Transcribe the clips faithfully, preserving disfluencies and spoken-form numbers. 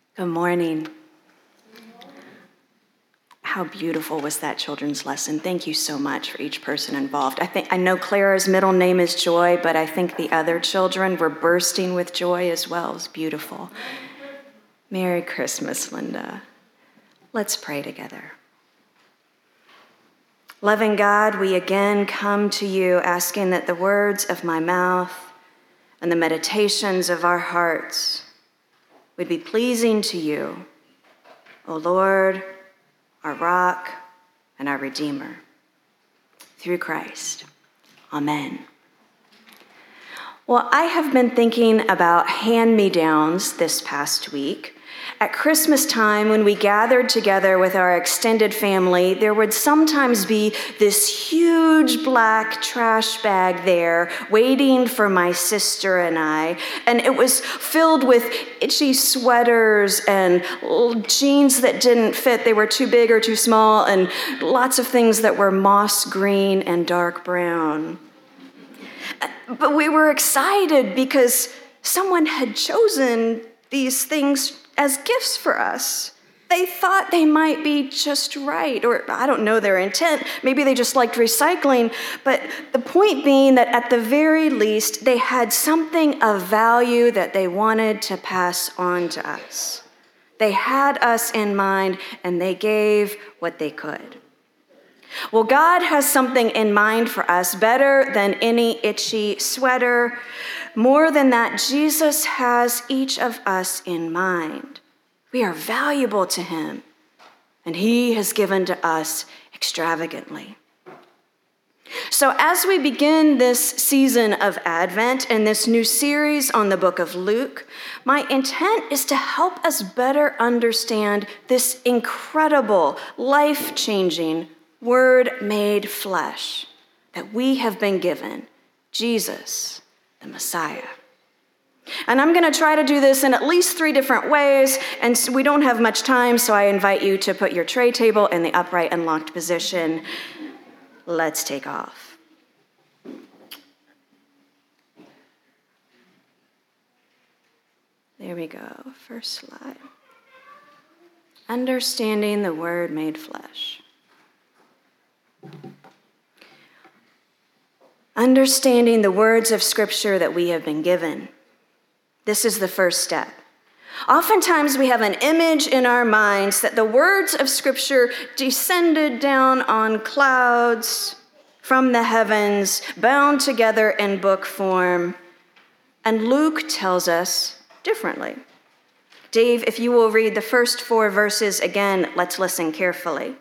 Good morning. How beautiful was that children's lesson? Thank you so much for each person involved. I think I know Clara's middle name is Joy, but I think the other children were bursting with joy as well. It was beautiful. Merry Christmas, Linda. Let's pray together. Loving God, we again come to you asking that the words of my mouth and the meditations of our hearts would be pleasing to you, O Lord, our rock and our Redeemer. Through Christ. Amen. Well, I have been thinking about hand-me-downs this past week. At Christmas time, when we gathered together with our extended family, there would sometimes be this huge black trash bag there waiting for my sister and I. And it was filled with itchy sweaters and jeans that didn't fit. They were too big or too small, and lots of things that were moss green and dark brown. But we were excited because someone had chosen these things as gifts for us. They thought they might be just right, or I don't know their intent. Maybe they just liked recycling. But the point being that at the very least, they had something of value that they wanted to pass on to us. They had us in mind, and they gave what they could. Well, God has something in mind for us better than any itchy sweater. More than that, Jesus has each of us in mind. We are valuable to him, and he has given to us extravagantly. So as we begin this season of Advent and this new series on the book of Luke, my intent is to help us better understand this incredible, life-changing Word made flesh that we have been given, Jesus, the Messiah. And I'm going to try to do this in at least three different ways, and so we don't have much time, so I invite you to put your tray table in the upright and locked position. Let's take off. There we go, first slide. Understanding the Word made flesh. Understanding the words of Scripture that we have been given. This is the first step. Oftentimes we have an image in our minds that the words of Scripture descended down on clouds from the heavens, bound together in book form. And Luke tells us differently. Dave, if you will read the first four verses again, let's listen carefully.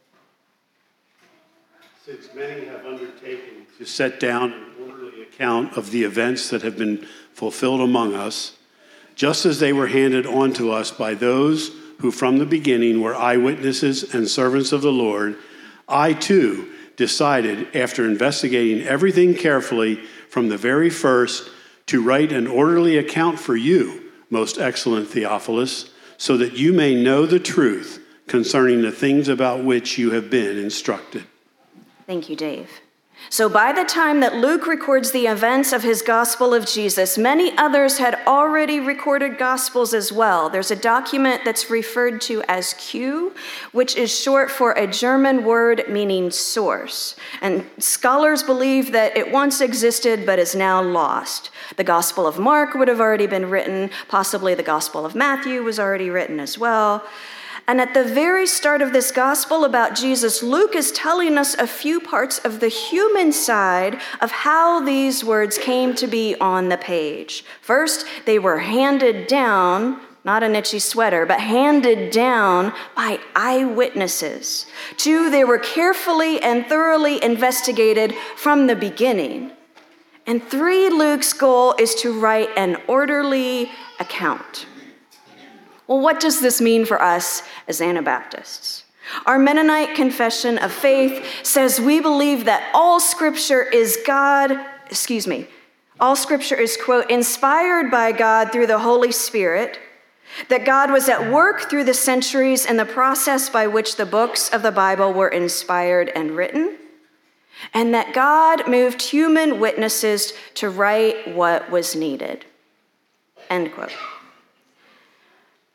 Since many have undertaken to set down an orderly account of the events that have been fulfilled among us, just as they were handed on to us by those who from the beginning were eyewitnesses and servants of the Lord, I too decided, after investigating everything carefully from the very first, to write an orderly account for you, most excellent Theophilus, so that you may know the truth concerning the things about which you have been instructed. Thank you, Dave. So by the time that Luke records the events of his gospel of Jesus, many others had already recorded gospels as well. There's a document that's referred to as Q, which is short for a German word meaning source. And scholars believe that it once existed but is now lost. The Gospel of Mark would have already been written. Possibly the Gospel of Matthew was already written as well. And at the very start of this gospel about Jesus, Luke is telling us a few parts of the human side of how these words came to be on the page. First, they were handed down, not an itchy sweater, but handed down by eyewitnesses. Two, they were carefully and thoroughly investigated from the beginning. And three, Luke's goal is to write an orderly account. Well, what does this mean for us as Anabaptists? Our Mennonite Confession of Faith says we believe that all Scripture is God, excuse me, all Scripture is, quote, inspired by God through the Holy Spirit, that God was at work through the centuries in the process by which the books of the Bible were inspired and written, and that God moved human witnesses to write what was needed, end quote.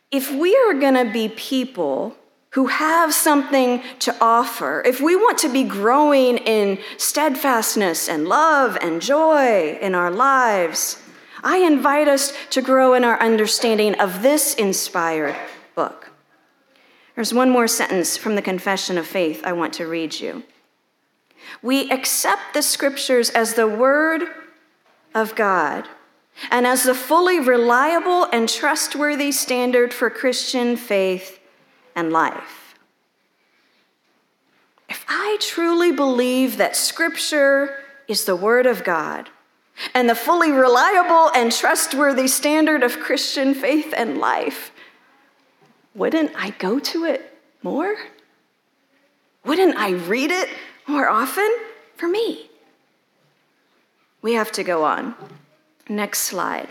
if we are going to be people who have something to offer, if we want to be growing in steadfastness and love and joy in our lives, I invite us to grow in our understanding of this inspired book. There's one more sentence from the Confession of Faith I want to read you. We accept the scriptures as the word of God and as the fully reliable and trustworthy standard for Christian faith and life. If I truly believe that Scripture is the Word of God and the fully reliable and trustworthy standard of Christian faith and life, wouldn't I go to it more? Wouldn't I read it more often? For me. We have to go on. Next slide.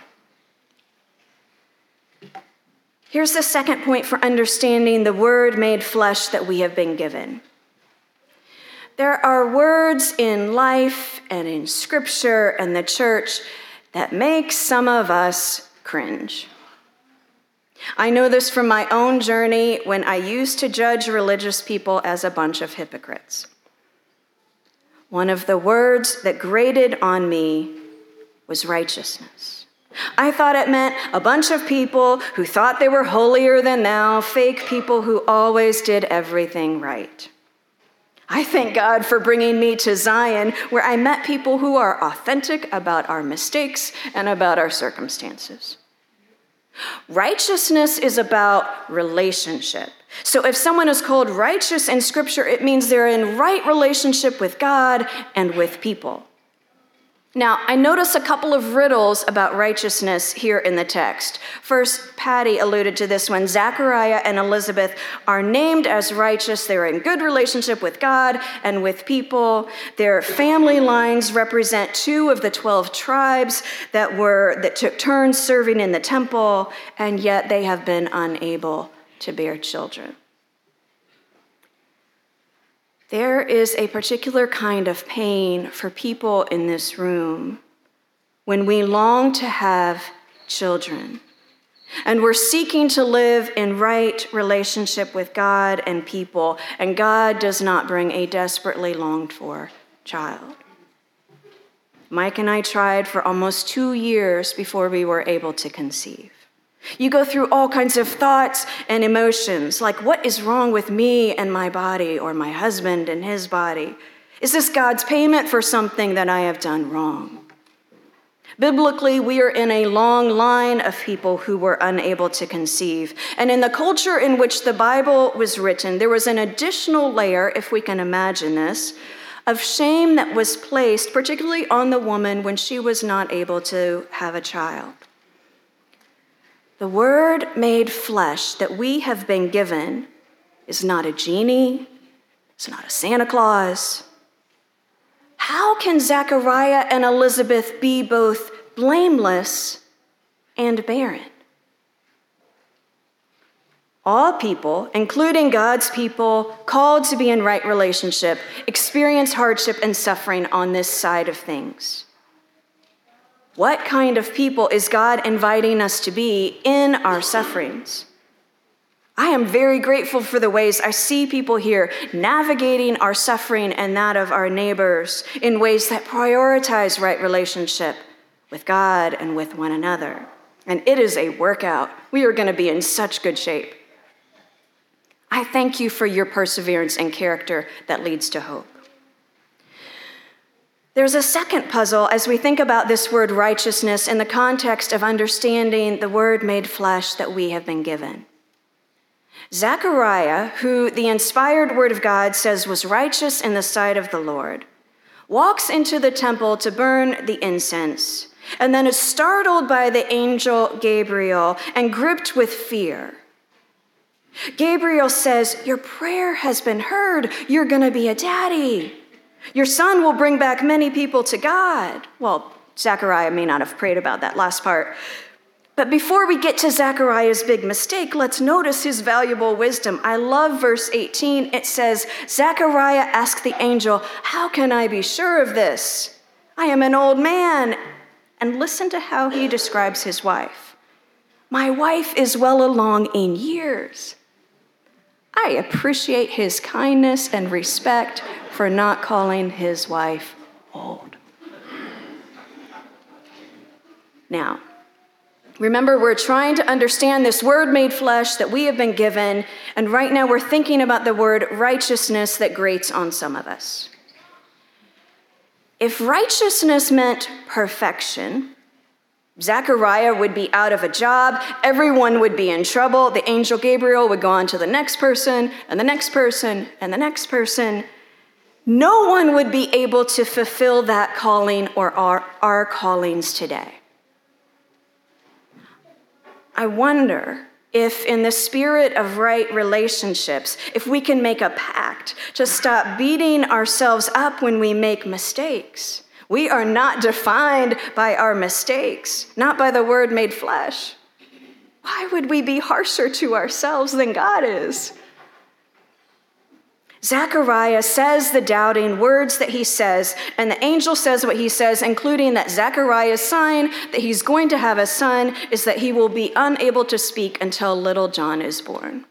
Here's the second point for understanding the Word made flesh that we have been given. There are words in life and in Scripture and the church that make some of us cringe. I know this from my own journey when I used to judge religious people as a bunch of hypocrites. One of the words that grated on me was righteousness. I thought it meant a bunch of people who thought they were holier than thou, fake people who always did everything right. I thank God for bringing me to Zion, where I met people who are authentic about our mistakes and about our circumstances. Righteousness is about relationship. So if someone is called righteous in Scripture, it means they're in right relationship with God and with people. Now, I notice a couple of riddles about righteousness here in the text. First, Patty alluded to this one. Zechariah and Elizabeth are named as righteous. They're in good relationship with God and with people. Their family lines represent two of the twelve tribes that were that took turns serving in the temple, and yet they have been unable to bear children. There is a particular kind of pain for people in this room when we long to have children and we're seeking to live in right relationship with God and people, and God does not bring a desperately longed for child. Mike and I tried for almost two years before we were able to conceive. You go through all kinds of thoughts and emotions, like what is wrong with me and my body, or my husband and his body? Is this God's payment for something that I have done wrong? Biblically, we are in a long line of people who were unable to conceive. And in the culture in which the Bible was written, there was an additional layer, if we can imagine this, of shame that was placed, particularly on the woman when she was not able to have a child. The Word made flesh that we have been given is not a genie, it's not a Santa Claus. How can Zechariah and Elizabeth be both blameless and barren? All people, including God's people, called to be in right relationship, experience hardship and suffering on this side of things. What kind of people is God inviting us to be in our sufferings? I am very grateful for the ways I see people here navigating our suffering and that of our neighbors in ways that prioritize right relationship with God and with one another. And it is a workout. We are going to be in such good shape. I thank you for your perseverance and character that leads to hope. There's a second puzzle as we think about this word righteousness in the context of understanding the Word made flesh that we have been given. Zechariah, who the inspired Word of God says was righteous in the sight of the Lord, walks into the temple to burn the incense, and then is startled by the angel Gabriel and gripped with fear. Gabriel says, "Your prayer has been heard. You're going to be a daddy. Your son will bring back many people to God." Well, Zechariah may not have prayed about that last part. But before we get to Zechariah's big mistake, let's notice his valuable wisdom. I love verse eighteen. It says, Zechariah asked the angel, "How can I be sure of this? I am an old man." And listen to how he describes his wife. My wife is well along in years. I appreciate his kindness and respect for not calling his wife old. Now, remember, we're trying to understand this word made flesh that we have been given, and right now we're thinking about the word righteousness that grates on some of us. If righteousness meant perfection, Zechariah would be out of a job, everyone would be in trouble, the angel Gabriel would go on to the next person, and the next person, and the next person. No one would be able to fulfill that calling or our, our callings today. I wonder if in the spirit of right relationships, if we can make a pact to stop beating ourselves up when we make mistakes. We are not defined by our mistakes, not by the word made flesh. Why would we be harsher to ourselves than God is? Zechariah says the doubting words that he says, and the angel says what he says, including that Zechariah's sign that he's going to have a son is that he will be unable to speak until little John is born.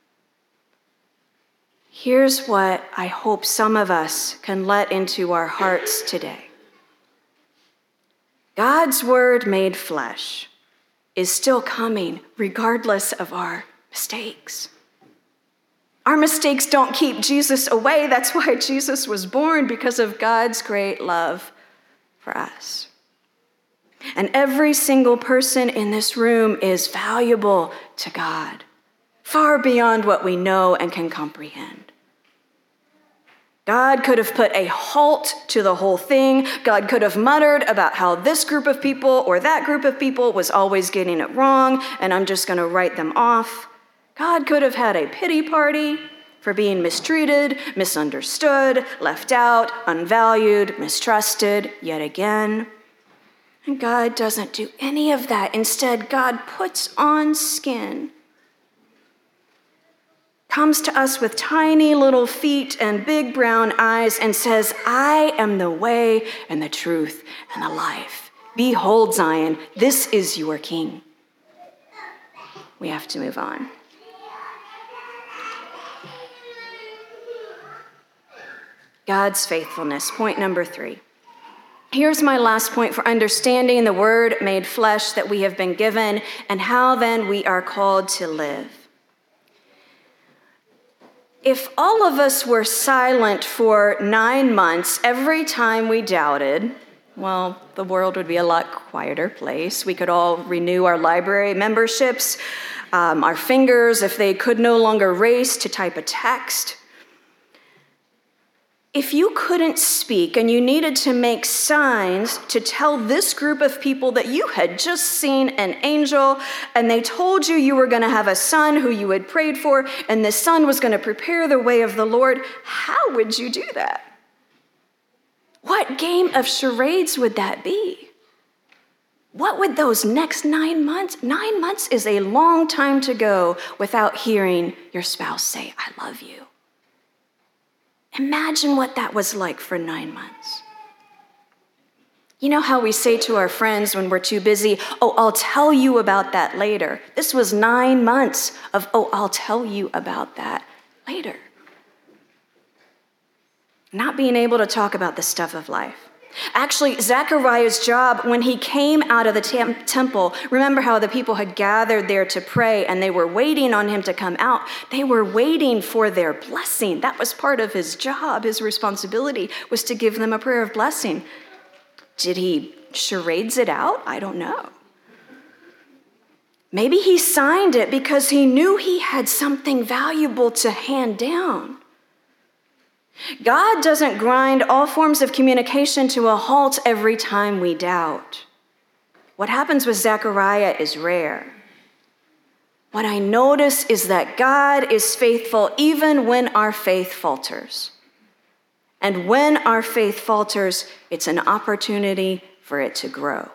Here's what I hope some of us can let into our hearts today. God's word made flesh is still coming regardless of our mistakes. Our mistakes don't keep Jesus away. That's why Jesus was born, because of God's great love for us. And every single person in this room is valuable to God, far beyond what we know and can comprehend. God could have put a halt to the whole thing. God could have muttered about how this group of people or that group of people was always getting it wrong, and I'm just going to write them off. God could have had a pity party for being mistreated, misunderstood, left out, unvalued, mistrusted, yet again. And God doesn't do any of that. Instead, God puts on skin, comes to us with tiny little feet and big brown eyes and says, I am the way and the truth and the life. Behold, Zion, this is your king. We have to move on. God's faithfulness, point number three. Here's my last point for understanding the word made flesh that we have been given and how then we are called to live. If all of us were silent for nine months every time we doubted, well, the world would be a lot quieter place. We could all renew our library memberships, um, our fingers, if they could no longer race to type a text. If you couldn't speak and you needed to make signs to tell this group of people that you had just seen an angel and they told you you were going to have a son who you had prayed for and this son was going to prepare the way of the Lord, how would you do that? What game of charades would that be? What would those next nine months? Nine months is a long time to go without hearing your spouse say, I love you. Imagine what that was like for nine months. You know how we say to our friends when we're too busy, oh, I'll tell you about that later. This was nine months of, oh, I'll tell you about that later. Not being able to talk about the stuff of life. Actually, Zechariah's job when he came out of the tem- temple, remember how the people had gathered there to pray and they were waiting on him to come out. They were waiting for their blessing. That was part of his job. His responsibility was to give them a prayer of blessing. Did he charades it out? I don't know. Maybe he signed it because he knew he had something valuable to hand down. God doesn't grind all forms of communication to a halt every time we doubt. What happens with Zechariah is rare. What I notice is that God is faithful even when our faith falters. And when our faith falters, it's an opportunity for it to grow.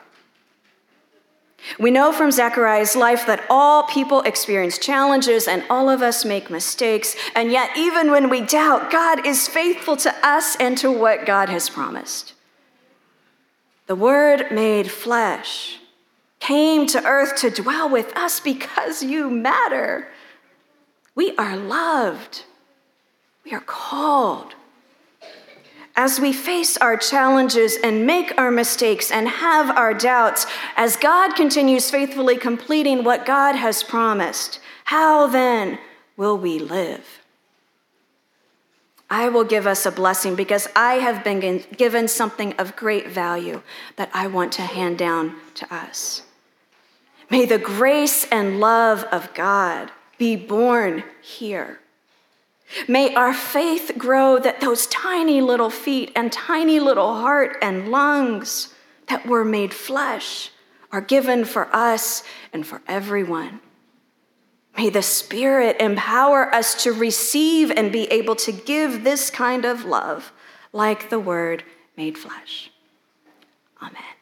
We know from Zechariah's life that all people experience challenges and all of us make mistakes. And yet, even when we doubt, God is faithful to us and to what God has promised. The Word made flesh came to earth to dwell with us because you matter. We are loved. We are called. As we face our challenges and make our mistakes and have our doubts, as God continues faithfully completing what God has promised, how then will we live? I will give us a blessing because I have been given something of great value that I want to hand down to us. May the grace and love of God be born here. May our faith grow that those tiny little feet and tiny little heart and lungs that were made flesh are given for us and for everyone. May the Spirit empower us to receive and be able to give this kind of love like the Word made flesh. Amen.